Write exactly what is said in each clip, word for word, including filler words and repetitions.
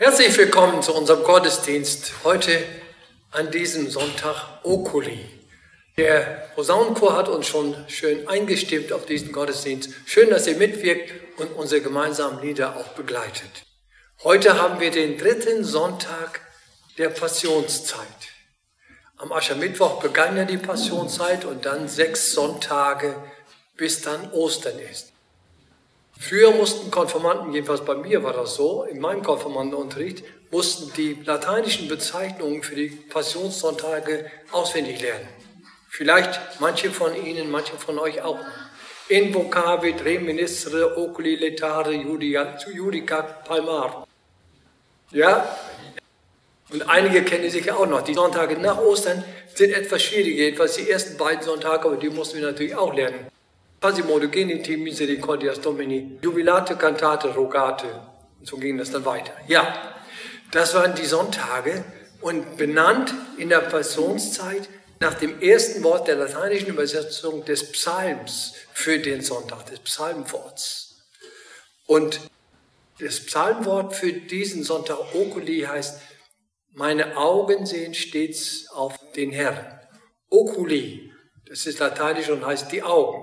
Herzlich willkommen zu unserem Gottesdienst heute an diesem Sonntag Oculi. Der Posaunenchor hat uns schon schön eingestimmt auf diesen Gottesdienst. Schön, dass ihr mitwirkt und unsere gemeinsamen Lieder auch begleitet. Heute haben wir den dritten Sonntag der Passionszeit. Am Aschermittwoch begann ja die Passionszeit und dann sechs Sonntage, bis dann Ostern ist. Früher mussten Konfirmanden, jedenfalls bei mir war das so, in meinem Konfirmandenunterricht, mussten die lateinischen Bezeichnungen für die Passionssonntage auswendig lernen. Vielleicht manche von Ihnen, manche von euch auch. Invocavit reminiscere oculi letare judica palmar. Ja? Und einige kennen sich ja auch noch. Die Sonntage nach Ostern sind etwas schwieriger, jedenfalls die ersten beiden Sonntage, aber die mussten wir natürlich auch lernen. Quasimodo geniti misericordias Domini, jubilate cantate rogate. Und so ging das dann weiter. Ja, das waren die Sonntage und benannt in der Passionszeit nach dem ersten Wort der lateinischen Übersetzung des Psalms für den Sonntag, des Psalmworts. Und das Psalmwort für diesen Sonntag Oculi heißt: Meine Augen sehen stets auf den Herrn. Oculi, das ist lateinisch und heißt die Augen.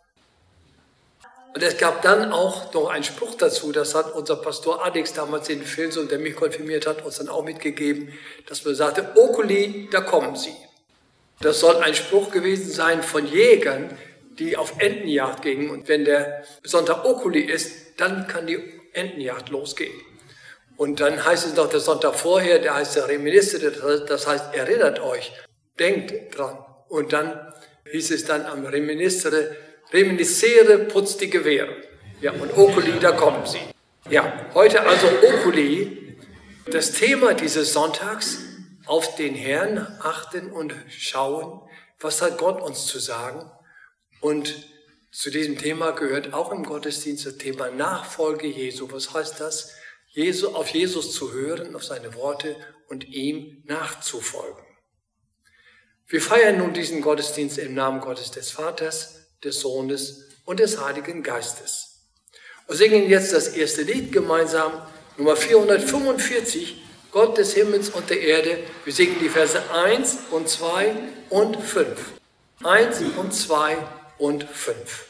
Und es gab dann auch noch einen Spruch dazu, das hat unser Pastor Alex damals in Filsum, der mich konfirmiert hat, uns dann auch mitgegeben, dass man sagte, Oculi, da kommen sie. Das soll ein Spruch gewesen sein von Jägern, die auf Entenjagd gingen. Und wenn der Sonntag Oculi ist, dann kann die Entenjagd losgehen. Und dann heißt es noch der Sonntag vorher, der heißt der Reminiscere, das heißt, erinnert euch, denkt dran. Und dann hieß es dann am Reminiscere, Reminiscere putzt die Gewehre. Ja, und Oculi, da kommen sie. Ja, heute also Oculi, das Thema dieses Sonntags, auf den Herrn achten und schauen, was hat Gott uns zu sagen. Und zu diesem Thema gehört auch im Gottesdienst das Thema Nachfolge Jesu. Was heißt das? Jesu, auf Jesus zu hören, auf seine Worte und ihm nachzufolgen. Wir feiern nun diesen Gottesdienst im Namen Gottes des Vaters, des Sohnes und des Heiligen Geistes. Und singen jetzt das erste Lied gemeinsam, Nummer vierhundertfünfundvierzig, Gott des Himmels und der Erde. Wir singen die Verse eins und zwei und fünf. eins und zwei und fünf.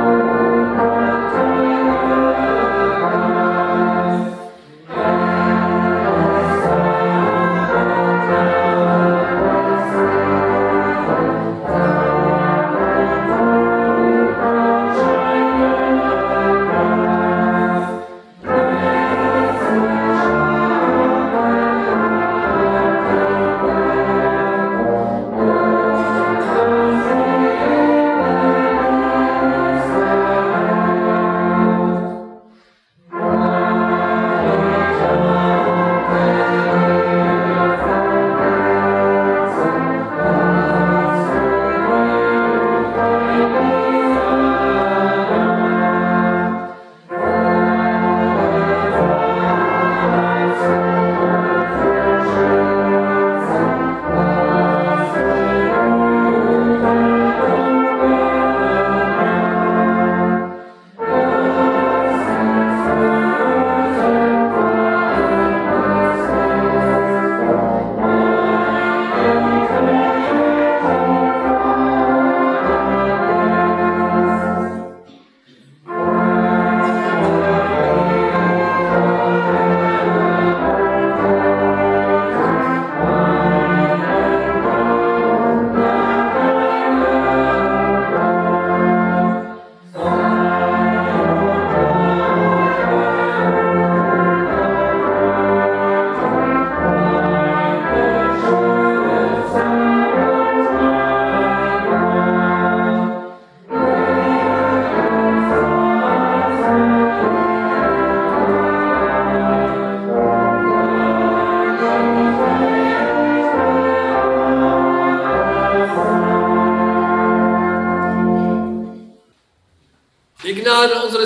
Amen.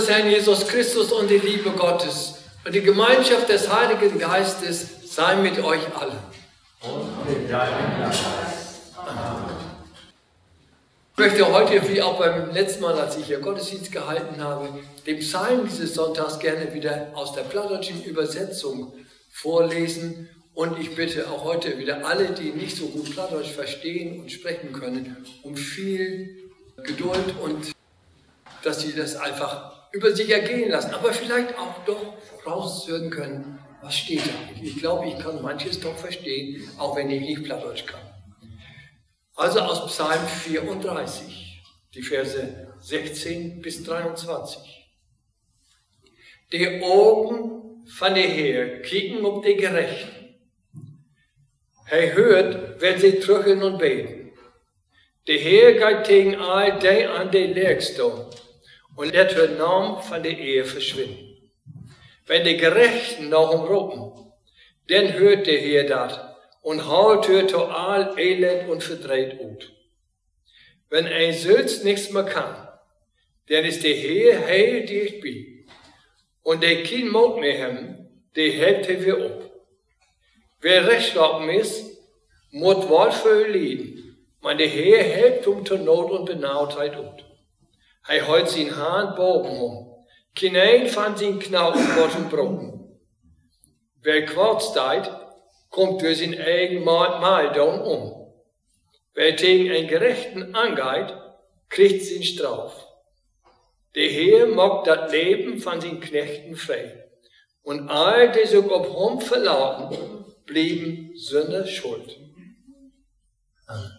unseres Herrn Jesus Christus und die Liebe Gottes und die Gemeinschaft des Heiligen Geistes sei mit euch allen. Und mit deinem Geist. Amen. Ich möchte heute, wie auch beim letzten Mal, als ich hier Gottesdienst gehalten habe, den Psalm dieses Sonntags gerne wieder aus der plattdeutschen Übersetzung vorlesen. Und ich bitte auch heute wieder alle, die nicht so gut Plattdeutsch verstehen und sprechen können, um viel Geduld und dass sie das einfach über sich ergehen lassen, aber vielleicht auch doch raushören können, was steht da. Ich glaube, ich kann manches doch verstehen, auch wenn ich nicht Plattdeutsch kann. Also aus Psalm vierunddreißig, die Verse sechzehn bis dreiundzwanzig. Die Augen von der Heer kicken auf die Gerechten. Hij hört, wenn sie drücken und beten. Der Heer geht gegen all die an die Lehrstone und lässt den Namen von der Ehe verschwinden. Wenn die Gerechten noch umrufen, dann hört der Heer das und haut hört all Elend und verdreht ut. Wenn ein Sülz nichts mehr kann, dann ist der Heer heil dicht bei. Und der kein Mut mehr haben, der hält er wieder ab. Wer rechtschaffen ist, muss wohl für lieben. Man der Heer hält um zur Not und Benautheit ut. Er holt sin Hahn bogen um. Kein von sin Knochen wird gebrochen. Wer quartsteit, kommt durch sin eigen Maldom um. Wer gegen einen Gerechten angeht, kriegt sin Straf. Der Heer mag das Leben von sin Knechten frei. Und all, die sich auf ihm verlauten, blieben Sünder schuld. Amen.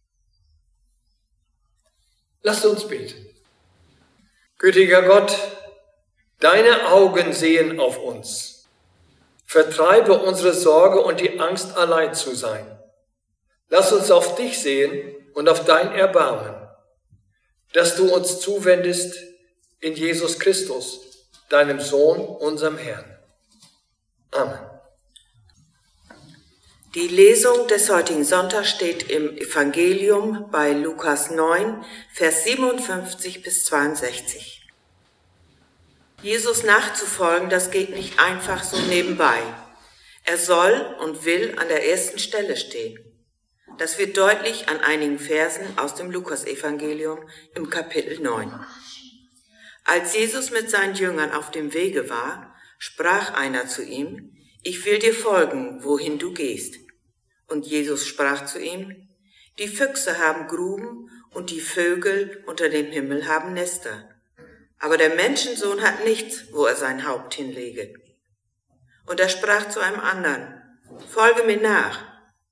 Lasst uns beten. Gütiger Gott, deine Augen sehen auf uns. Vertreibe unsere Sorge und die Angst, allein zu sein. Lass uns auf dich sehen und auf dein Erbarmen, dass du uns zuwendest in Jesus Christus, deinem Sohn, unserem Herrn. Amen. Die Lesung des heutigen Sonntags steht im Evangelium bei Lukas neun, Vers siebenundfünfzig bis zweiundsechzig. Jesus nachzufolgen, das geht nicht einfach so nebenbei. Er soll und will an der ersten Stelle stehen. Das wird deutlich an einigen Versen aus dem Lukasevangelium im Kapitel neun. Als Jesus mit seinen Jüngern auf dem Wege war, sprach einer zu ihm: Ich will dir folgen, wohin du gehst. Und Jesus sprach zu ihm: Die Füchse haben Gruben und die Vögel unter dem Himmel haben Nester. Aber der Menschensohn hat nichts, wo er sein Haupt hinlege. Und er sprach zu einem anderen: Folge mir nach.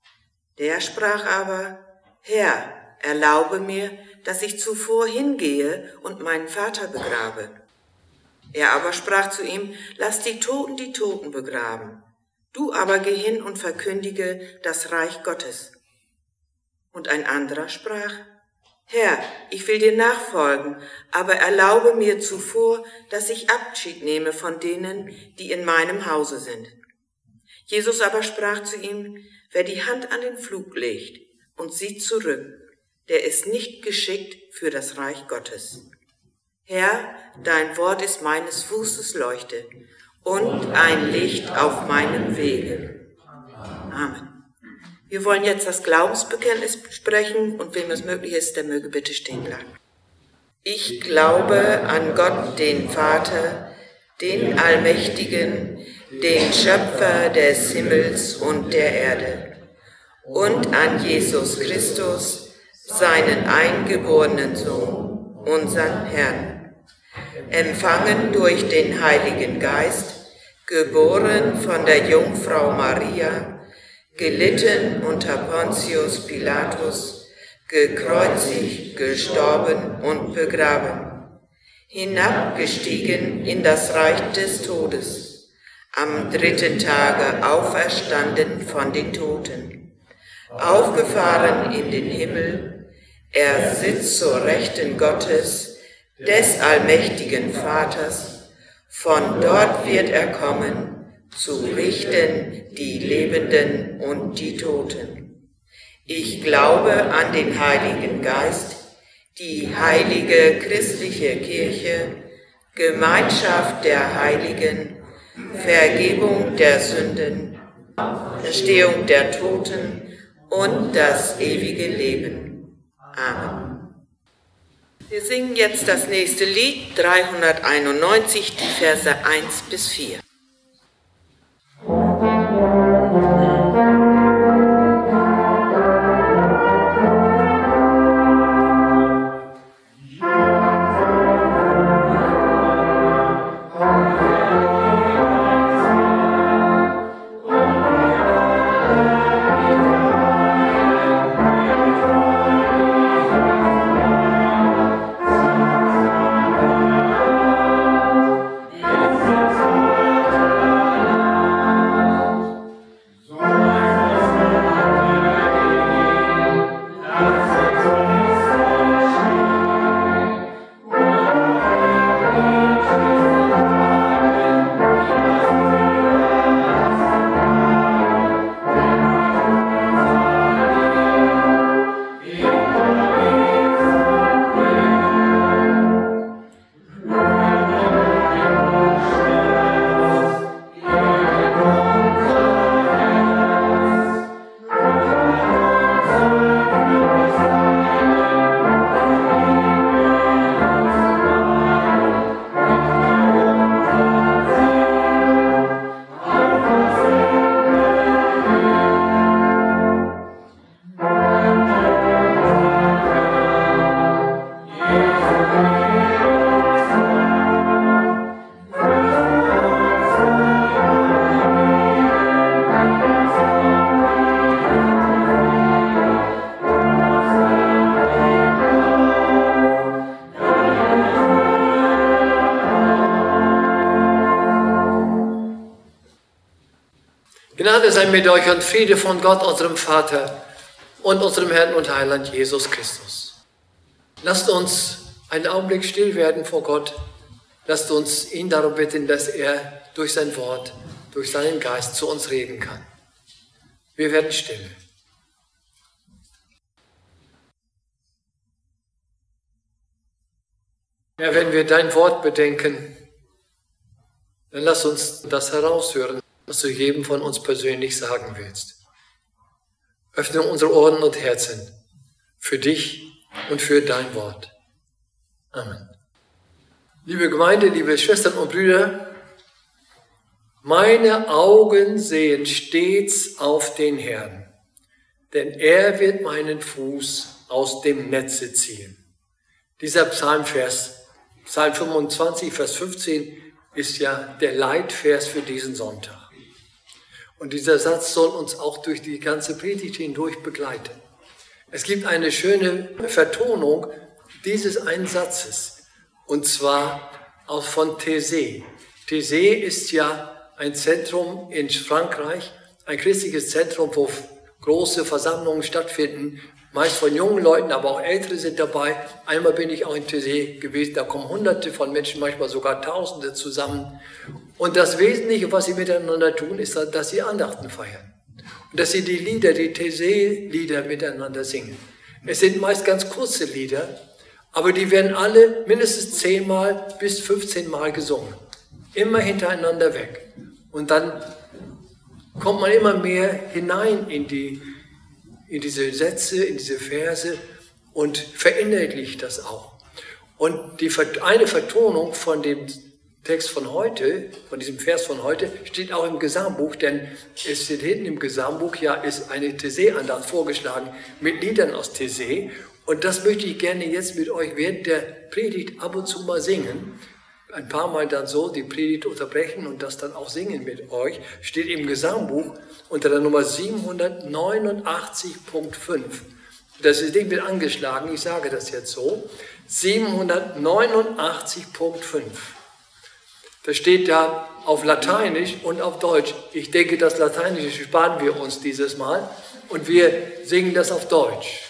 Der sprach aber: Herr, erlaube mir, dass ich zuvor hingehe und meinen Vater begrabe. Er aber sprach zu ihm: Lass die Toten die Toten begraben. Du aber geh hin und verkündige das Reich Gottes. Und ein anderer sprach: Herr, ich will dir nachfolgen, aber erlaube mir zuvor, dass ich Abschied nehme von denen, die in meinem Hause sind. Jesus aber sprach zu ihm: Wer die Hand an den Pflug legt und sieht zurück, der ist nicht geschickt für das Reich Gottes. Herr, dein Wort ist meines Fußes Leuchte und ein Licht auf meinem Wege. Amen. Wir wollen jetzt das Glaubensbekenntnis sprechen und wem es möglich ist, der möge bitte stehen bleiben. Ich glaube an Gott, den Vater, den Allmächtigen, den Schöpfer des Himmels und der Erde, und an Jesus Christus, seinen eingeborenen Sohn, unseren Herrn, empfangen durch den Heiligen Geist, geboren von der Jungfrau Maria, gelitten unter Pontius Pilatus, gekreuzigt, gestorben und begraben, hinabgestiegen in das Reich des Todes, am dritten Tage auferstanden von den Toten, aufgefahren in den Himmel, er sitzt zur Rechten Gottes, des allmächtigen Vaters, von dort wird er kommen, zu richten die Lebenden und die Toten. Ich glaube an den Heiligen Geist, die heilige christliche Kirche, Gemeinschaft der Heiligen, Vergebung der Sünden, Erstehung der Toten und das ewige Leben. Amen. Wir singen jetzt das nächste Lied, dreihunderteinundneunzig, die Verse eins bis vier. Gnade sei mit euch und Friede von Gott, unserem Vater und unserem Herrn und Heiland Jesus Christus. Lasst uns einen Augenblick still werden vor Gott. Lasst uns ihn darum bitten, dass er durch sein Wort, durch seinen Geist zu uns reden kann. Wir werden still. Ja, wenn wir dein Wort bedenken, dann lass uns das heraushören, was du jedem von uns persönlich sagen willst. Öffne unsere Ohren und Herzen für dich und für dein Wort. Amen. Liebe Gemeinde, liebe Schwestern und Brüder, meine Augen sehen stets auf den Herrn, denn er wird meinen Fuß aus dem Netze ziehen. Dieser Psalmvers, Psalm fünfundzwanzig, Vers fünfzehn, ist ja der Leitvers für diesen Sonntag. Und dieser Satz soll uns auch durch die ganze Predigt hindurch begleiten. Es gibt eine schöne Vertonung dieses einen Satzes, und zwar auch von Taizé. Taizé ist ja ein Zentrum in Frankreich, ein christliches Zentrum, wo große Versammlungen stattfinden, meist von jungen Leuten, aber auch Ältere sind dabei. Einmal bin ich auch in Taizé gewesen, da kommen Hunderte von Menschen, manchmal sogar Tausende zusammen. Und das Wesentliche, was sie miteinander tun, ist, dass sie Andachten feiern. Und dass sie die Lieder, die Taizé-Lieder miteinander singen. Es sind meist ganz kurze Lieder, aber die werden alle mindestens zehnmal bis fünfzehnmal gesungen. Immer hintereinander weg. Und dann kommt man immer mehr hinein in, die, in diese Sätze, in diese Verse und verinnerlicht das auch. Und die, eine Vertonung von dem Text von heute, von diesem Vers von heute, steht auch im Gesangbuch, denn es steht hinten im Gesangbuch, ja, ist eine Taizé-Andacht vorgeschlagen mit Liedern aus Taizé. Und das möchte ich gerne jetzt mit euch während der Predigt ab und zu mal singen. Ein paar Mal dann so die Predigt unterbrechen und das dann auch singen mit euch. Steht im Gesangbuch unter der Nummer siebenhundertneunundachtzig Punkt fünf. Das Ding wird angeschlagen, ich sage das jetzt so. siebenhundertneunundachtzig Punkt fünf. Das steht da auf Lateinisch und auf Deutsch. Ich denke, das Lateinische sparen wir uns dieses Mal und wir singen das auf Deutsch.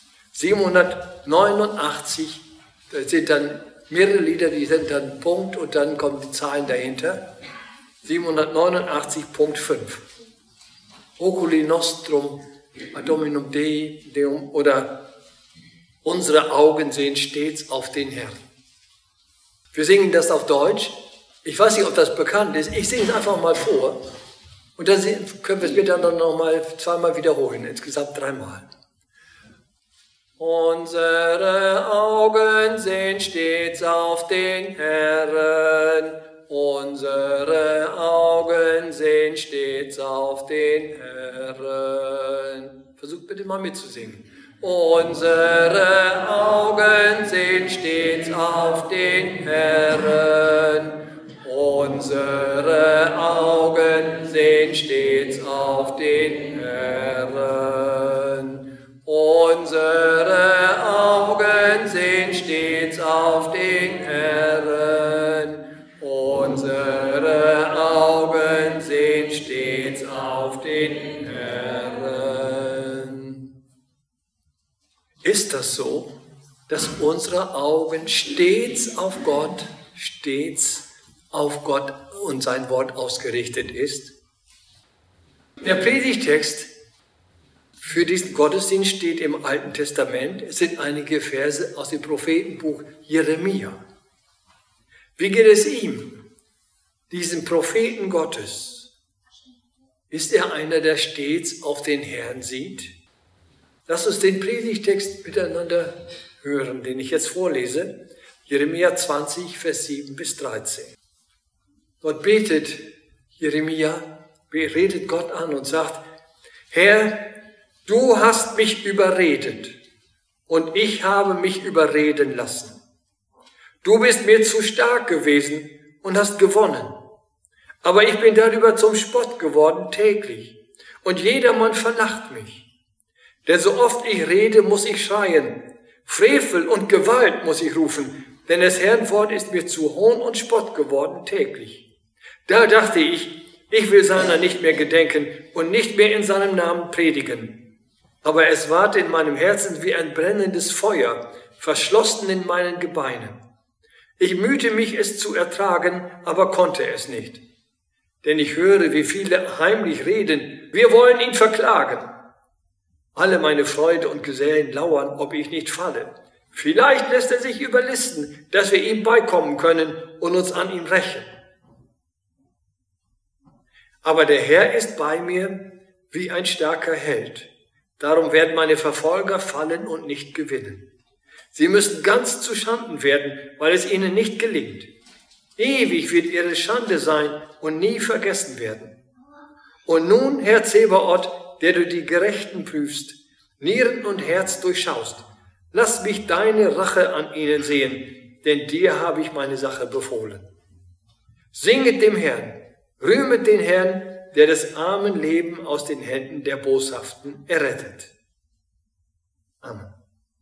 siebenhundertneunundachtzig, das sind dann mehrere Lieder, die sind dann Punkt und dann kommen die Zahlen dahinter. siebenhundertneunundachtzig Punkt fünf. Oculi nostrum ad dominum Dei Deum oder unsere Augen sehen stets auf den Herrn. Wir singen das auf Deutsch. Ich weiß nicht, ob das bekannt ist. Ich singe es einfach mal vor. Und dann können wir es miteinander noch mal zweimal wiederholen, insgesamt dreimal. Unsere Augen sehen stets auf den Herrn. Unsere Augen sehen stets auf den Herrn. Versucht bitte mal mitzusingen. Unsere Augen sehen stets auf den Herrn. Unsere Augen sehen stets auf den Herrn. Unsere Augen sehen stets auf den Herrn. Unsere Augen sehen stets auf den Herrn. Ist das so, dass unsere Augen stets auf Gott, stets auf Gott und sein Wort ausgerichtet ist? Der Predigtext für diesen Gottesdienst steht im Alten Testament. Es sind einige Verse aus dem Prophetenbuch Jeremia. Wie geht es ihm, diesem Propheten Gottes? Ist er einer, der stets auf den Herrn sieht? Lass uns den Predigtext miteinander hören, den ich jetzt vorlese. Jeremia zwanzig, Vers sieben bis dreizehn. Dort betet Jeremia, redet Gott an und sagt: Herr, du hast mich überredet und ich habe mich überreden lassen. Du bist mir zu stark gewesen und hast gewonnen. Aber ich bin darüber zum Spott geworden täglich und jedermann verlacht mich. Denn so oft ich rede, muss ich schreien. Frevel und Gewalt muss ich rufen, denn des Herrn Wort ist mir zu Hohn und Spott geworden täglich. Da dachte ich, ich will seiner nicht mehr gedenken und nicht mehr in seinem Namen predigen. Aber es ward in meinem Herzen wie ein brennendes Feuer, verschlossen in meinen Gebeinen. Ich mühte mich, es zu ertragen, aber konnte es nicht. Denn ich höre, wie viele heimlich reden, wir wollen ihn verklagen. Alle meine Freude und Gesellen lauern, ob ich nicht falle. Vielleicht lässt er sich überlisten, dass wir ihm beikommen können und uns an ihm rächen. Aber der Herr ist bei mir wie ein starker Held. Darum werden meine Verfolger fallen und nicht gewinnen. Sie müssen ganz zu Schanden werden, weil es ihnen nicht gelingt. Ewig wird ihre Schande sein und nie vergessen werden. Und nun, Herr Zebaoth, der du die Gerechten prüfst, Nieren und Herz durchschaust, lass mich deine Rache an ihnen sehen, denn dir habe ich meine Sache befohlen. Singet dem Herrn, rühmet den Herrn, der des armen Leben aus den Händen der Boshaften errettet. Amen.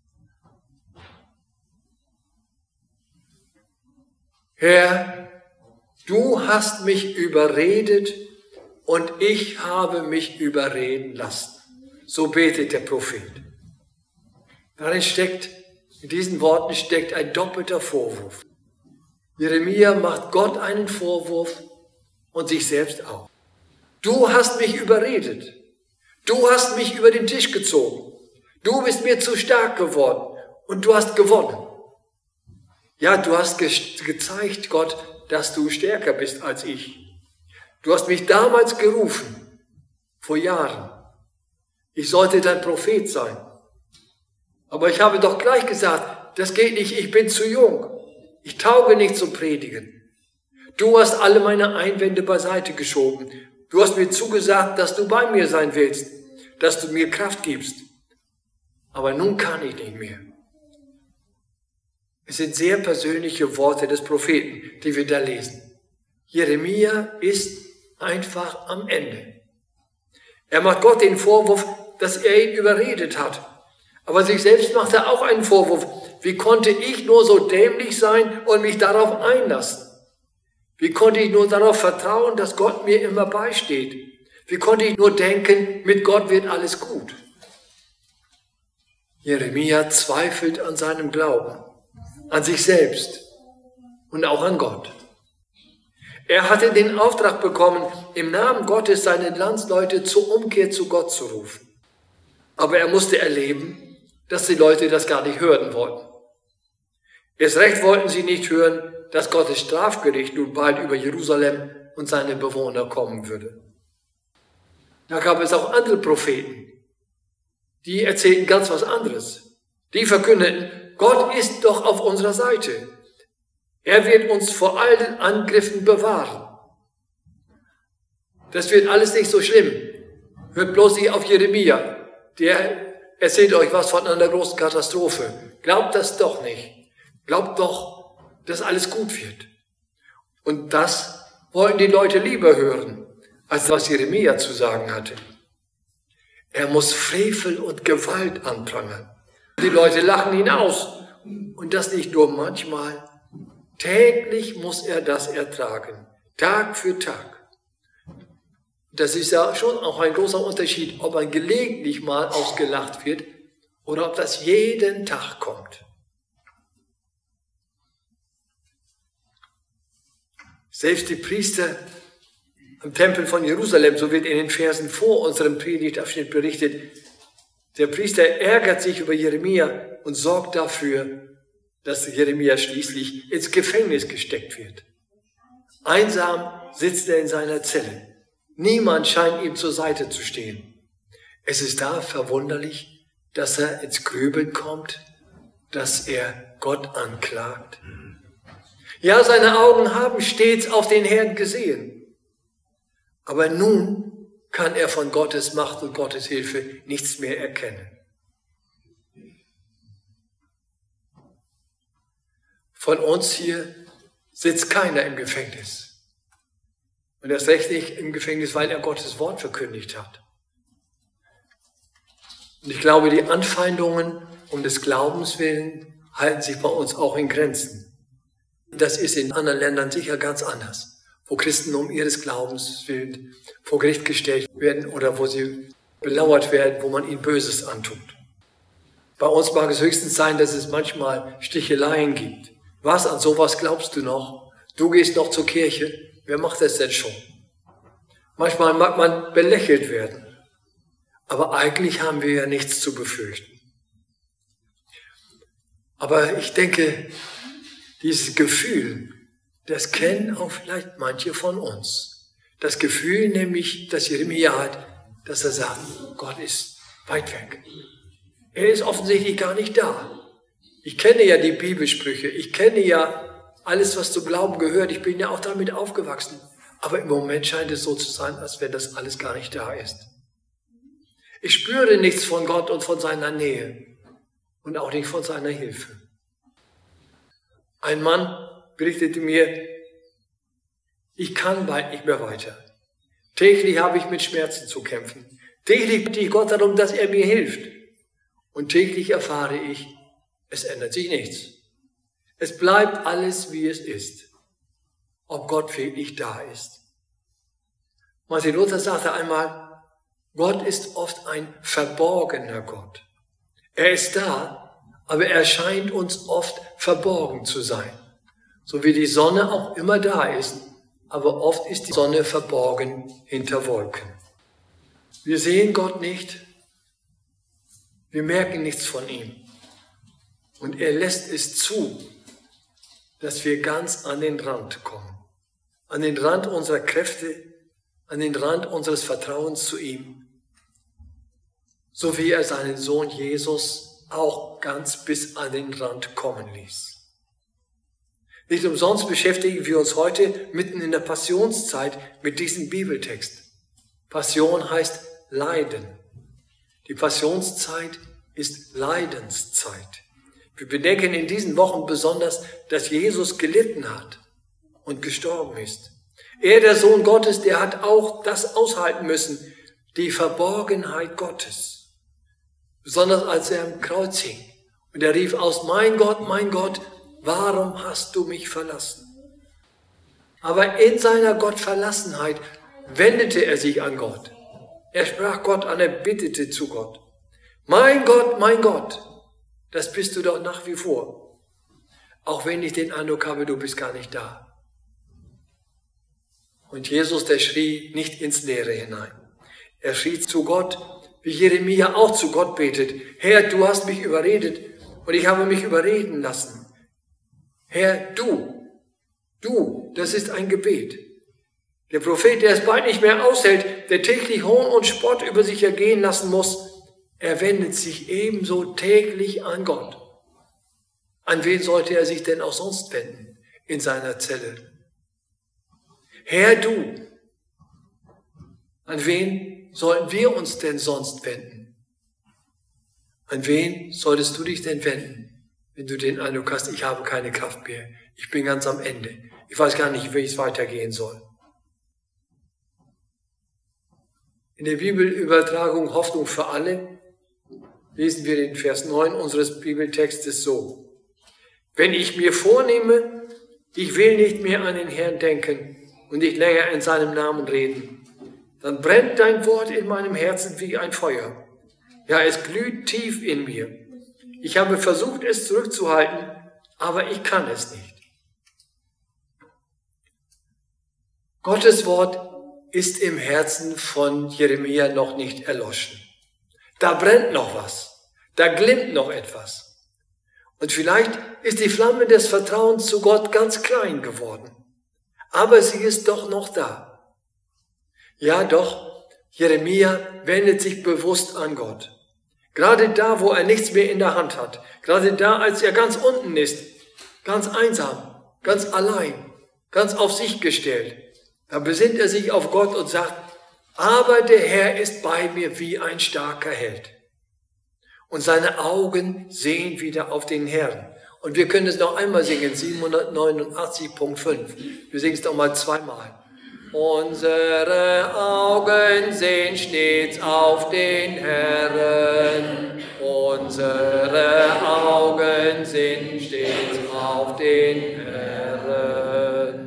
Herr, du hast mich überredet und ich habe mich überreden lassen. So betet der Prophet. Darin steckt, in diesen Worten steckt ein doppelter Vorwurf. Jeremia macht Gott einen Vorwurf und sich selbst auch. Du hast mich überredet. Du hast mich über den Tisch gezogen. Du bist mir zu stark geworden und du hast gewonnen. Ja, du hast ge- gezeigt, Gott, dass du stärker bist als ich. Du hast mich damals gerufen, vor Jahren. Ich sollte dein Prophet sein. Aber ich habe doch gleich gesagt, das geht nicht, ich bin zu jung. Ich tauge nicht zum Predigen. Du hast alle meine Einwände beiseite geschoben. Du hast mir zugesagt, dass du bei mir sein willst, dass du mir Kraft gibst. Aber nun kann ich nicht mehr. Es sind sehr persönliche Worte des Propheten, die wir da lesen. Jeremia ist einfach am Ende. Er macht Gott den Vorwurf, dass er ihn überredet hat. Aber sich selbst macht er auch einen Vorwurf. Wie konnte ich nur so dämlich sein und mich darauf einlassen? Wie konnte ich nur darauf vertrauen, dass Gott mir immer beisteht? Wie konnte ich nur denken, mit Gott wird alles gut? Jeremia zweifelt an seinem Glauben, an sich selbst und auch an Gott. Er hatte den Auftrag bekommen, im Namen Gottes seine Landsleute zur Umkehr zu Gott zu rufen. Aber er musste erleben, dass die Leute das gar nicht hören wollten. Erst recht wollten sie nicht hören, dass Gottes Strafgericht nun bald über Jerusalem und seine Bewohner kommen würde. Da gab es auch andere Propheten, die erzählten ganz was anderes. Die verkündeten, Gott ist doch auf unserer Seite. Er wird uns vor allen Angriffen bewahren. Das wird alles nicht so schlimm. Hört bloß nicht auf Jeremia. Der erzählt euch was von einer großen Katastrophe. Glaubt das doch nicht. Glaubt doch, dass alles gut wird. Und das wollten die Leute lieber hören, als was Jeremia zu sagen hatte. Er muss Frevel und Gewalt anprangern. Die Leute lachen ihn aus. Und das nicht nur manchmal. Täglich muss er das ertragen. Tag für Tag. Das ist ja schon auch ein großer Unterschied, ob man gelegentlich mal ausgelacht wird oder ob das jeden Tag kommt. Selbst die Priester am Tempel von Jerusalem, so wird in den Versen vor unserem Predigtabschnitt berichtet, der Priester ärgert sich über Jeremia und sorgt dafür, dass Jeremia schließlich ins Gefängnis gesteckt wird. Einsam sitzt er in seiner Zelle. Niemand scheint ihm zur Seite zu stehen. Es ist da verwunderlich, dass er ins Grübeln kommt, dass er Gott anklagt. Ja, seine Augen haben stets auf den Herrn gesehen. Aber nun kann er von Gottes Macht und Gottes Hilfe nichts mehr erkennen. Von uns hier sitzt keiner im Gefängnis. Und erst recht nicht im Gefängnis, weil er Gottes Wort verkündigt hat. Und ich glaube, die Anfeindungen um des Glaubens willen halten sich bei uns auch in Grenzen. Das ist in anderen Ländern sicher ganz anders, wo Christen um ihres Glaubens willen vor Gericht gestellt werden oder wo sie belauert werden, wo man ihnen Böses antut. Bei uns mag es höchstens sein, dass es manchmal Sticheleien gibt. Was, an sowas glaubst du noch? Du gehst noch zur Kirche? Wer macht das denn schon? Manchmal mag man belächelt werden, aber eigentlich haben wir ja nichts zu befürchten. Aber ich denke, dieses Gefühl, das kennen auch vielleicht manche von uns. Das Gefühl nämlich, das Jeremia hat, dass er sagt, Gott ist weit weg. Er ist offensichtlich gar nicht da. Ich kenne ja die Bibelsprüche, ich kenne ja alles, was zu Glauben gehört, ich bin ja auch damit aufgewachsen. Aber im Moment scheint es so zu sein, als wenn das alles gar nicht da ist. Ich spüre nichts von Gott und von seiner Nähe und auch nicht von seiner Hilfe. Ein Mann berichtete mir, ich kann bald nicht mehr weiter. Täglich habe ich mit Schmerzen zu kämpfen. Täglich bitte ich Gott darum, dass er mir hilft. Und täglich erfahre ich, es ändert sich nichts. Es bleibt alles, wie es ist, ob Gott wirklich da ist. Martin Luther sagte einmal, Gott ist oft ein verborgener Gott. Er ist da, aber er scheint uns oft verborgen zu sein. So wie die Sonne auch immer da ist, aber oft ist die Sonne verborgen hinter Wolken. Wir sehen Gott nicht, wir merken nichts von ihm. Und er lässt es zu, dass wir ganz an den Rand kommen. An den Rand unserer Kräfte, an den Rand unseres Vertrauens zu ihm. So wie er seinen Sohn Jesus auch ganz bis an den Rand kommen ließ. Nicht umsonst beschäftigen wir uns heute mitten in der Passionszeit mit diesem Bibeltext. Passion heißt Leiden. Die Passionszeit ist Leidenszeit. Wir bedenken in diesen Wochen besonders, dass Jesus gelitten hat und gestorben ist. Er, der Sohn Gottes, der hat auch das aushalten müssen, die Verborgenheit Gottes. Besonders als er am Kreuz hing. Und er rief aus, mein Gott, mein Gott, warum hast du mich verlassen? Aber in seiner Gottverlassenheit wendete er sich an Gott. Er sprach Gott an, er bittete zu Gott. Mein Gott, mein Gott, das bist du doch nach wie vor. Auch wenn ich den Eindruck habe, du bist gar nicht da. Und Jesus, der schrie nicht ins Leere hinein. Er schrie zu Gott, wie Jeremia auch zu Gott betet. Herr, du hast mich überredet und ich habe mich überreden lassen. Herr, du, Du, das ist ein Gebet. Der Prophet, der es bald nicht mehr aushält, der täglich Hohn und Spott über sich ergehen lassen muss, er wendet sich ebenso täglich an Gott. An wen sollte er sich denn auch sonst wenden in seiner Zelle? Herr, du, an wen sollten wir uns denn sonst wenden? An wen solltest du dich denn wenden, wenn du den Eindruck hast, ich habe keine Kraft mehr, ich bin ganz am Ende, ich weiß gar nicht, wie es weitergehen soll? In der Bibelübertragung Hoffnung für alle lesen wir den Vers neun unseres Bibeltextes so: Wenn ich mir vornehme, ich will nicht mehr an den Herrn denken und nicht länger in seinem Namen reden, dann brennt dein Wort in meinem Herzen wie ein Feuer. Ja, es glüht tief in mir. Ich habe versucht, es zurückzuhalten, aber ich kann es nicht. Gottes Wort ist im Herzen von Jeremia noch nicht erloschen. Da brennt noch was, da glimmt noch etwas. Und vielleicht ist die Flamme des Vertrauens zu Gott ganz klein geworden, aber sie ist doch noch da. Ja doch, Jeremia wendet sich bewusst an Gott. Gerade da, wo er nichts mehr in der Hand hat, gerade da, als er ganz unten ist, ganz einsam, ganz allein, ganz auf sich gestellt, da besinnt er sich auf Gott und sagt, aber der Herr ist bei mir wie ein starker Held. Und seine Augen sehen wieder auf den Herrn. Und wir können es noch einmal singen, siebenhundertneunundachtzig Punkt fünf. Wir singen es noch mal zweimal. Unsere Augen sehen stets auf den Herrn. Unsere Augen sehen stets auf den Herrn.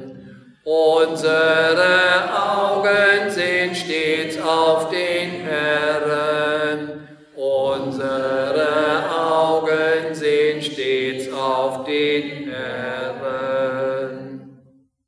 Unsere Augen sehen stets auf den Herrn. Unsere Augen sehen stets auf den Herrn.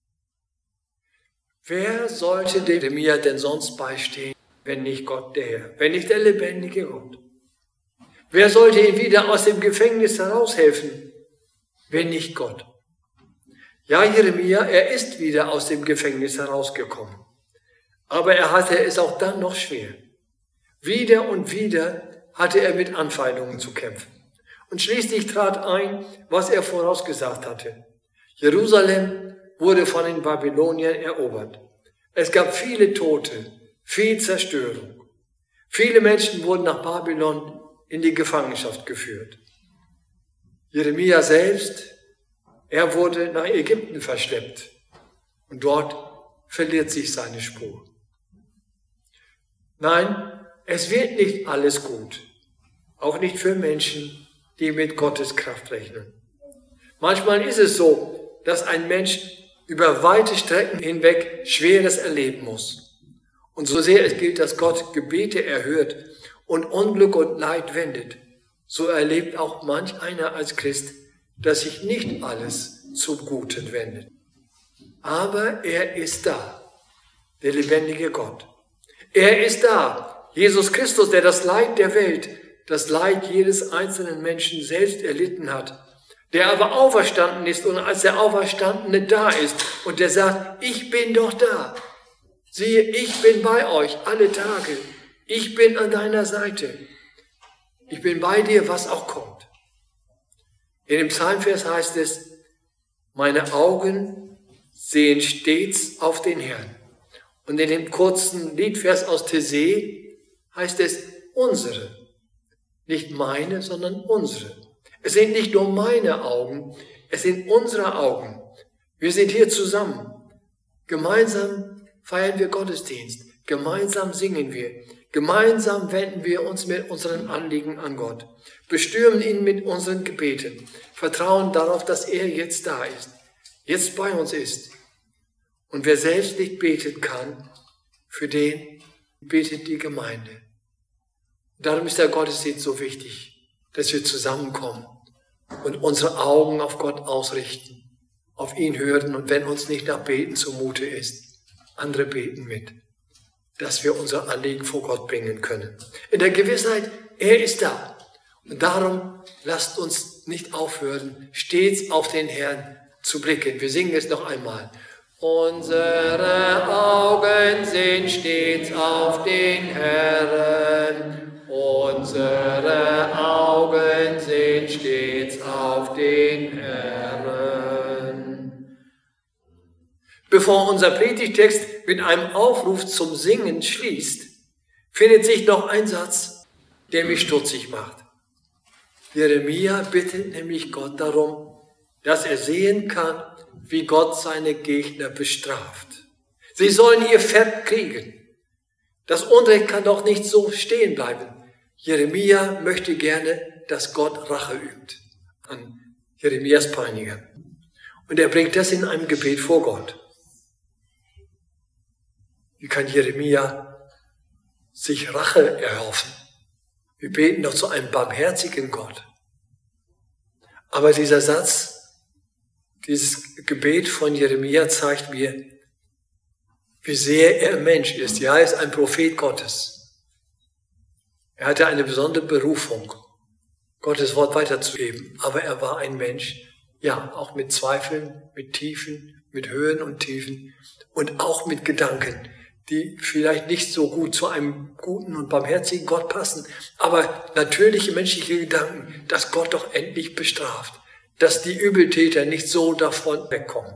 Wer sollte dem Jeremia denn sonst beistehen, wenn nicht Gott der Herr, wenn nicht der lebendige Gott? Wer sollte ihm wieder aus dem Gefängnis heraushelfen, wenn nicht Gott? Ja, Jeremia, er ist wieder aus dem Gefängnis herausgekommen. Aber er hatte es auch dann noch schwer. Wieder und wieder hatte er mit Anfeindungen zu kämpfen. Und schließlich trat ein, was er vorausgesagt hatte. Jerusalem wurde von den Babyloniern erobert. Es gab viele Tote, viel Zerstörung. Viele Menschen wurden nach Babylon in die Gefangenschaft geführt. Jeremia selbst, er wurde nach Ägypten verschleppt und dort verliert sich seine Spur. Nein, es wird nicht alles gut, auch nicht für Menschen, die mit Gottes Kraft rechnen. Manchmal ist es so, dass ein Mensch über weite Strecken hinweg Schweres erleben muss. Und so sehr es gilt, dass Gott Gebete erhört und Unglück und Leid wendet, so erlebt auch manch einer als Christ, dass sich nicht alles zum Guten wendet. Aber er ist da, der lebendige Gott. Er ist da, Jesus Christus, der das Leid der Welt, das Leid jedes einzelnen Menschen selbst erlitten hat, der aber auferstanden ist und als der Auferstandene da ist und der sagt, ich bin doch da. Siehe, ich bin bei euch alle Tage. Ich bin an deiner Seite. Ich bin bei dir, was auch kommt. In dem Psalmvers heißt es, meine Augen sehen stets auf den Herrn. Und in dem kurzen Liedvers aus Tessé heißt es unsere. Nicht meine, sondern unsere. Es sind nicht nur meine Augen, es sind unsere Augen. Wir sind hier zusammen. Gemeinsam feiern wir Gottesdienst. Gemeinsam singen wir. Gemeinsam wenden wir uns mit unseren Anliegen an Gott. Bestürmen ihn mit unseren Gebeten. Vertrauen darauf, dass er jetzt da ist. Jetzt bei uns ist. Und wer selbst nicht beten kann, für den betet die Gemeinde. Darum ist der Gottesdienst so wichtig, dass wir zusammenkommen und unsere Augen auf Gott ausrichten, auf ihn hören und wenn uns nicht nach Beten zumute ist, andere beten mit, dass wir unser Anliegen vor Gott bringen können. In der Gewissheit, er ist da. Und darum lasst uns nicht aufhören, stets auf den Herrn zu blicken. Wir singen es noch einmal. Unsere Augen sind stets auf den Herrn. Unsere Augen sind stets auf den Herrn. Bevor unser Predigtext mit einem Aufruf zum Singen schließt, findet sich noch ein Satz, der mich stutzig macht. Jeremia bittet nämlich Gott darum, dass er sehen kann, wie Gott seine Gegner bestraft. Sie sollen ihr Fett kriegen. Das Unrecht kann doch nicht so stehen bleiben. Jeremia möchte gerne, dass Gott Rache übt an Jeremias Peiniger. Und er bringt das in einem Gebet vor Gott. Wie kann Jeremia sich Rache erhoffen? Wir beten doch zu einem barmherzigen Gott. Aber dieser Satz, dieses Gebet von Jeremia zeigt mir, wie sehr er Mensch ist. Ja, er ist ein Prophet Gottes. Er hatte eine besondere Berufung, Gottes Wort weiterzugeben. Aber er war ein Mensch, ja, auch mit Zweifeln, mit Tiefen, mit Höhen und Tiefen und auch mit Gedanken, die vielleicht nicht so gut zu einem guten und barmherzigen Gott passen, aber natürliche menschliche Gedanken, dass Gott doch endlich bestraft, dass die Übeltäter nicht so davon wegkommen.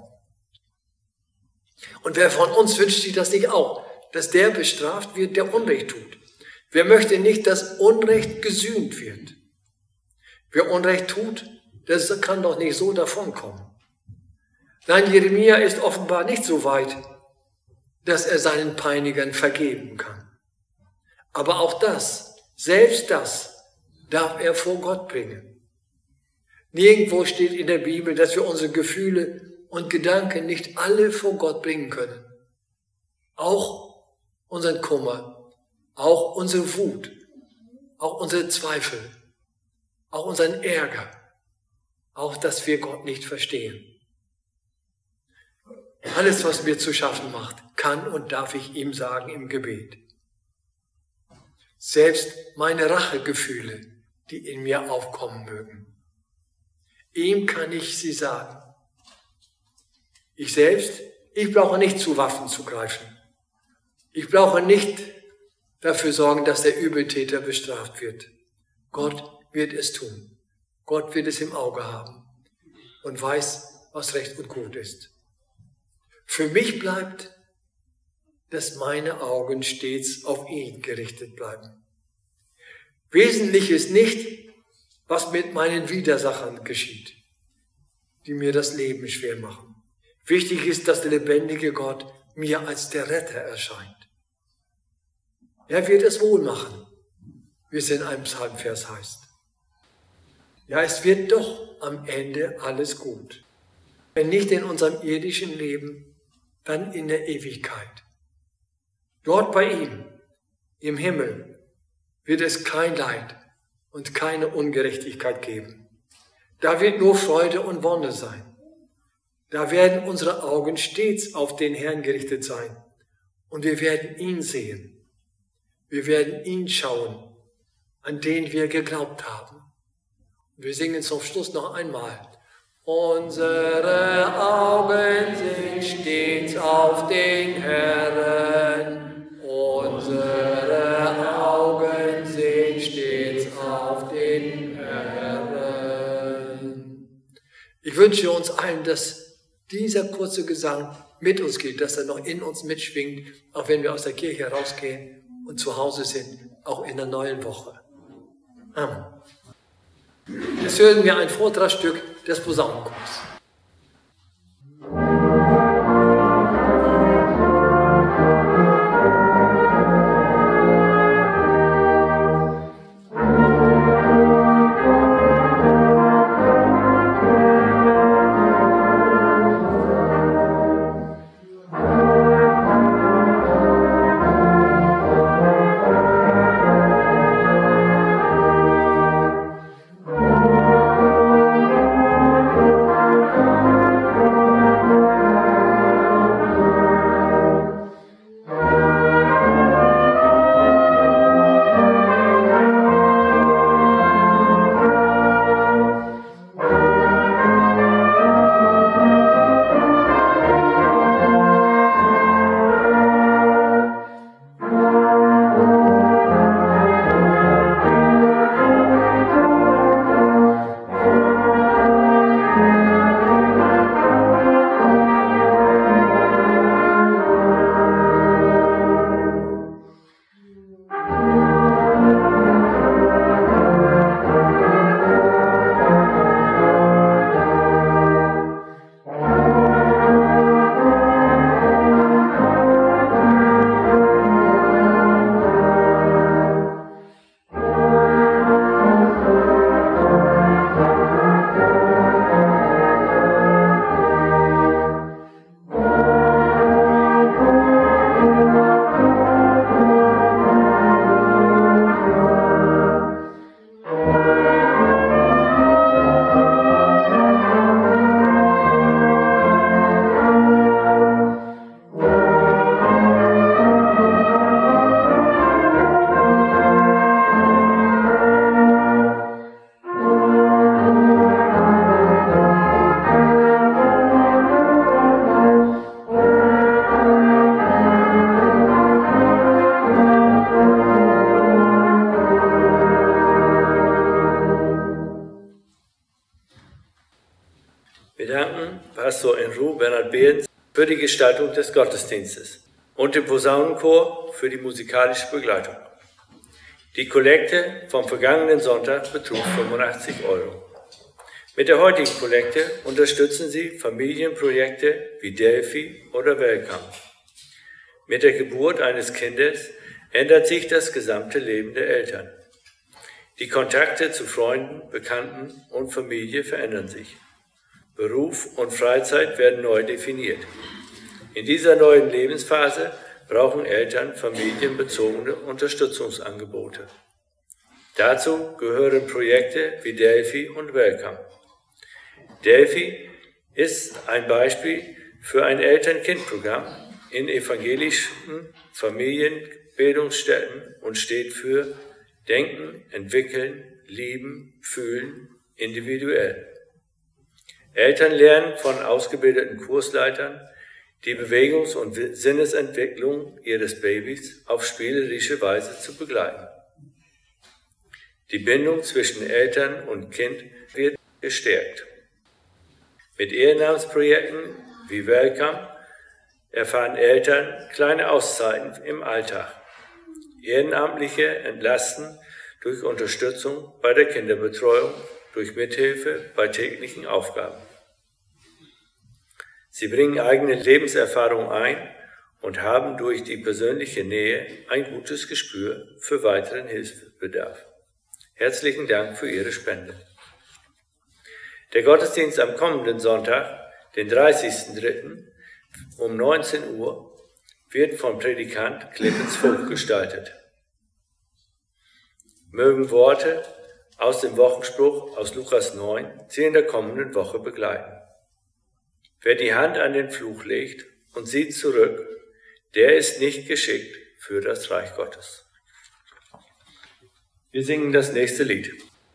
Und wer von uns wünscht sich das nicht auch, dass der bestraft wird, der Unrecht tut? Wer möchte nicht, dass Unrecht gesühnt wird? Wer Unrecht tut, das kann doch nicht so davonkommen. Nein, Jeremia ist offenbar nicht so weit, dass er seinen Peinigern vergeben kann. Aber auch das, selbst das, darf er vor Gott bringen. Nirgendwo steht in der Bibel, dass wir unsere Gefühle und Gedanken nicht alle vor Gott bringen können. Auch unseren Kummer, auch unsere Wut, auch unsere Zweifel, auch unseren Ärger, auch dass wir Gott nicht verstehen. Alles, was mir zu schaffen macht, kann und darf ich ihm sagen im Gebet. Selbst meine Rachegefühle, die in mir aufkommen mögen. Ihm kann ich sie sagen. Ich selbst, ich brauche nicht zu Waffen zu greifen. Ich brauche nicht dafür sorgen, dass der Übeltäter bestraft wird. Gott wird es tun. Gott wird es im Auge haben und weiß, was recht und gut ist. Für mich bleibt, dass meine Augen stets auf ihn gerichtet bleiben. Wesentlich ist nicht, was mit meinen Widersachern geschieht, die mir das Leben schwer machen. Wichtig ist, dass der lebendige Gott mir als der Retter erscheint. Er wird es wohl machen, wie es in einem Psalmvers heißt. Ja, es wird doch am Ende alles gut. Wenn nicht in unserem irdischen Leben, dann in der Ewigkeit. Dort bei ihm, im Himmel, wird es kein Leid und keine Ungerechtigkeit geben. Da wird nur Freude und Wonne sein. Da werden unsere Augen stets auf den Herrn gerichtet sein und wir werden ihn sehen. Wir werden ihn schauen, an den wir geglaubt haben. Wir singen zum Schluss noch einmal. Unsere Augen sind stets auf den Herrn. Unsere Augen sind stets auf den Herrn. Ich wünsche uns allen, dass dieser kurze Gesang mit uns geht, dass er noch in uns mitschwingt, auch wenn wir aus der Kirche herausgehen und zu Hause sind, auch in der neuen Woche. Amen. Jetzt hören wir ein Vortragsstück des Posaunenchors. Thank you. für die Gestaltung des Gottesdienstes und dem Posaunenchor für die musikalische Begleitung. Die Kollekte vom vergangenen Sonntag betrug fünfundachtzig Euro. Mit der heutigen Kollekte unterstützen Sie Familienprojekte wie Delphi oder Welcome. Mit der Geburt eines Kindes ändert sich das gesamte Leben der Eltern. Die Kontakte zu Freunden, Bekannten und Familie verändern sich. Beruf und Freizeit werden neu definiert. In dieser neuen Lebensphase brauchen Eltern familienbezogene Unterstützungsangebote. Dazu gehören Projekte wie Delphi und Welcome. Delphi ist ein Beispiel für ein Eltern-Kind-Programm in evangelischen Familienbildungsstätten und steht für Denken, Entwickeln, Lieben, Fühlen, individuell. Eltern lernen von ausgebildeten Kursleitern, die Bewegungs- und Sinnesentwicklung ihres Babys auf spielerische Weise zu begleiten. Die Bindung zwischen Eltern und Kind wird gestärkt. Mit Ehrenamtsprojekten wie Welcome erfahren Eltern kleine Auszeiten im Alltag. Ehrenamtliche entlasten durch Unterstützung bei der Kinderbetreuung, durch Mithilfe bei täglichen Aufgaben. Sie bringen eigene Lebenserfahrung ein und haben durch die persönliche Nähe ein gutes Gespür für weiteren Hilfsbedarf. Herzlichen Dank für Ihre Spende. Der Gottesdienst am kommenden Sonntag, den dreißigsten dritten um neunzehn Uhr, wird vom Predikant Clemens Vogt gestaltet. Mögen Worte aus dem Wochenspruch aus Lukas neun Sie in der kommenden Woche begleiten. Wer die Hand an den Fluch legt und sieht zurück, der ist nicht geschickt für das Reich Gottes. Wir singen das nächste Lied.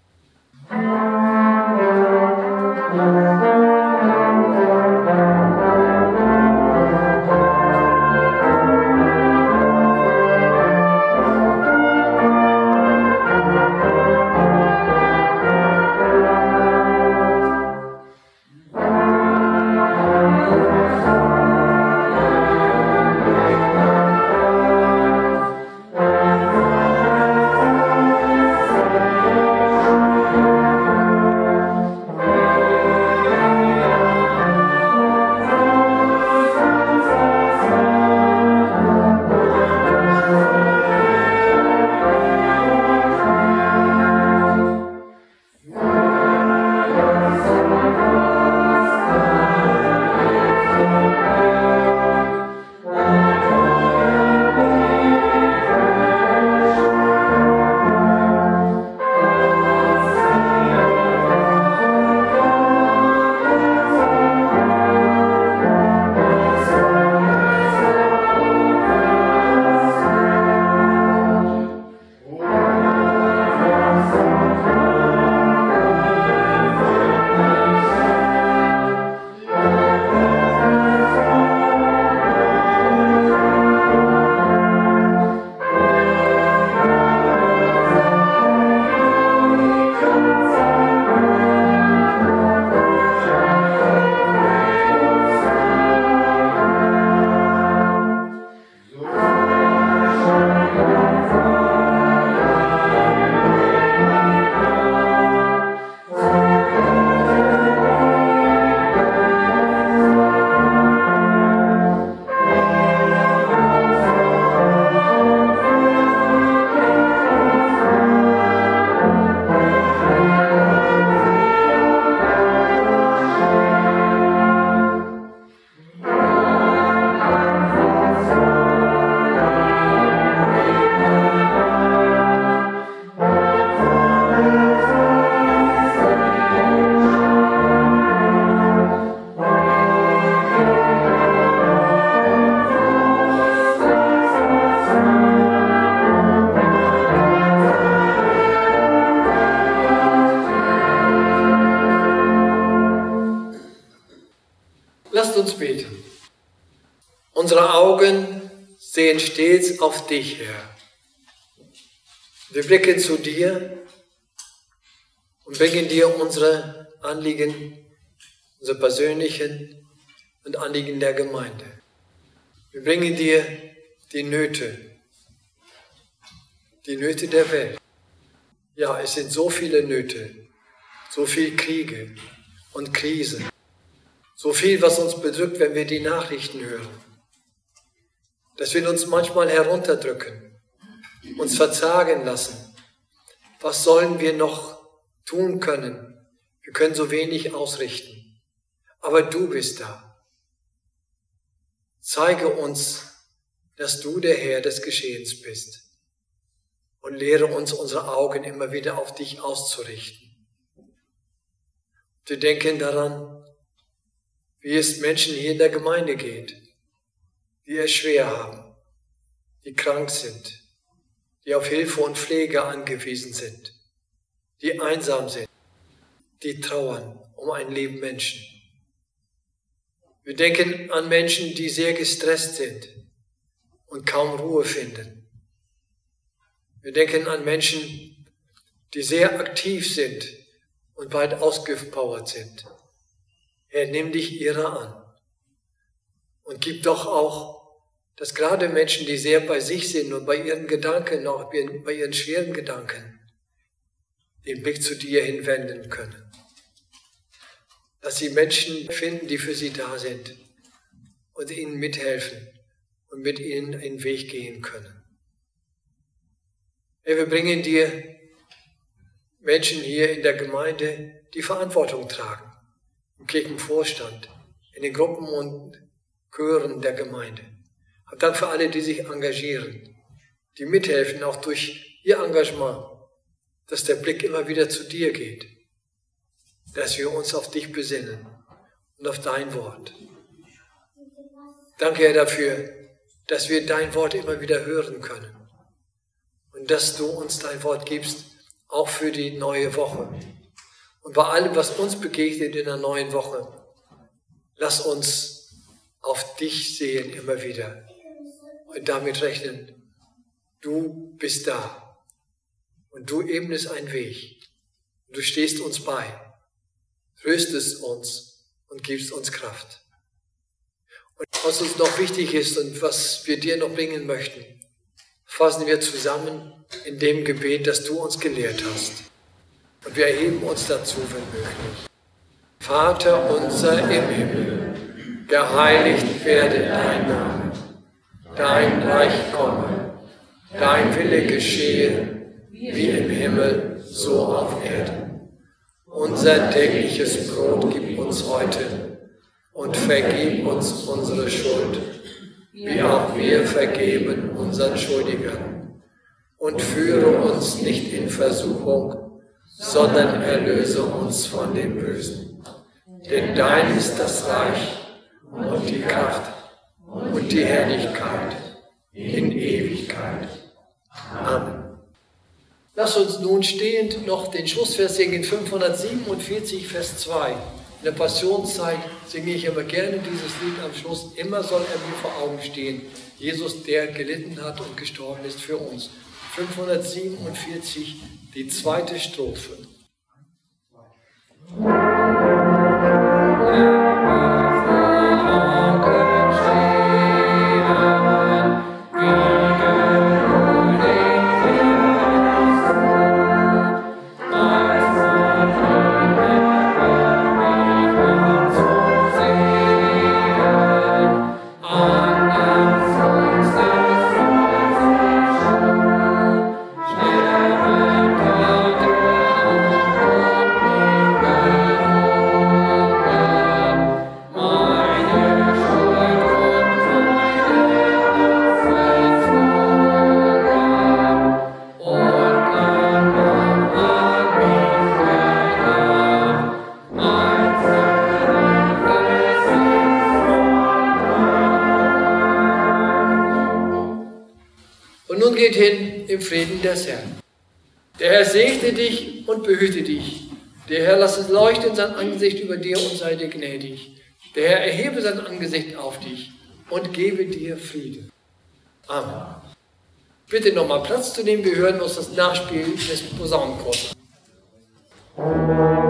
Lasst uns beten. Unsere Augen sehen stets auf dich, Herr. Wir blicken zu dir und bringen dir unsere Anliegen, unsere persönlichen, und Anliegen der Gemeinde. Wir bringen dir die Nöte, die Nöte der Welt. Ja, es sind so viele Nöte, so viele Kriege und Krisen, so viel, was uns bedrückt, wenn wir die Nachrichten hören. Das will uns manchmal herunterdrücken, uns verzagen lassen. Was sollen wir noch tun können? Wir können so wenig ausrichten. Aber du bist da. Zeige uns, dass du der Herr des Geschehens bist. Und lehre uns, unsere Augen immer wieder auf dich auszurichten. Wir denken daran, wie es Menschen hier in der Gemeinde geht, die es schwer haben, die krank sind, die auf Hilfe und Pflege angewiesen sind, die einsam sind, die trauern um ein Leben Menschen. Wir denken an Menschen, die sehr gestresst sind und kaum Ruhe finden. Wir denken an Menschen, die sehr aktiv sind und weit ausgepowert sind. Herr, nimm dich ihrer an und gib doch auch, dass gerade Menschen, die sehr bei sich sind und bei ihren Gedanken, auch bei ihren schweren Gedanken, den Blick zu dir hinwenden können. Dass sie Menschen finden, die für sie da sind und ihnen mithelfen und mit ihnen einen Weg gehen können. Herr, wir bringen dir Menschen hier in der Gemeinde, die Verantwortung tragen, im Kirchenvorstand, in den Gruppen und Chören der Gemeinde. Hab Dank für alle, die sich engagieren, die mithelfen, auch durch ihr Engagement, dass der Blick immer wieder zu dir geht, dass wir uns auf dich besinnen und auf dein Wort. Danke, Herr, dafür, dass wir dein Wort immer wieder hören können und dass du uns dein Wort gibst, auch für die neue Woche. Und bei allem, was uns begegnet in der neuen Woche, lass uns auf dich sehen immer wieder und damit rechnen, du bist da und du ebnest einen Weg. Du stehst uns bei, tröstest uns und gibst uns Kraft. Und was uns noch wichtig ist und was wir dir noch bringen möchten, fassen wir zusammen in dem Gebet, das du uns gelehrt hast. Und wir erheben uns dazu, wenn möglich. Vater unser im Himmel, geheiligt werde dein Name, dein Reich komme, dein Wille geschehe, wie im Himmel, so auf Erden. Unser tägliches Brot gib uns heute und vergib uns unsere Schuld, wie auch wir vergeben unseren Schuldigern. Und führe uns nicht in Versuchung, sondern erlöse uns von dem Bösen. Denn dein ist das Reich und die Kraft und die Herrlichkeit in Ewigkeit. Amen. Lass uns nun stehend noch den Schlussvers singen, fünfhundertsiebenundvierzig, Vers zwei. In der Passionszeit singe ich aber gerne dieses Lied am Schluss. Immer soll er mir vor Augen stehen. Jesus, der gelitten hat und gestorben ist für uns. fünfhundertsiebenundvierzig, die zweite Strophe. Geht hin im Frieden des Herrn. Der Herr segne dich und behüte dich. Der Herr lasse leuchten sein Angesicht über dir und sei dir gnädig. Der Herr erhebe sein Angesicht auf dich und gebe dir Frieden. Amen. Bitte nochmal Platz zu nehmen. Wir hören uns das Nachspiel des Posaunenchors an.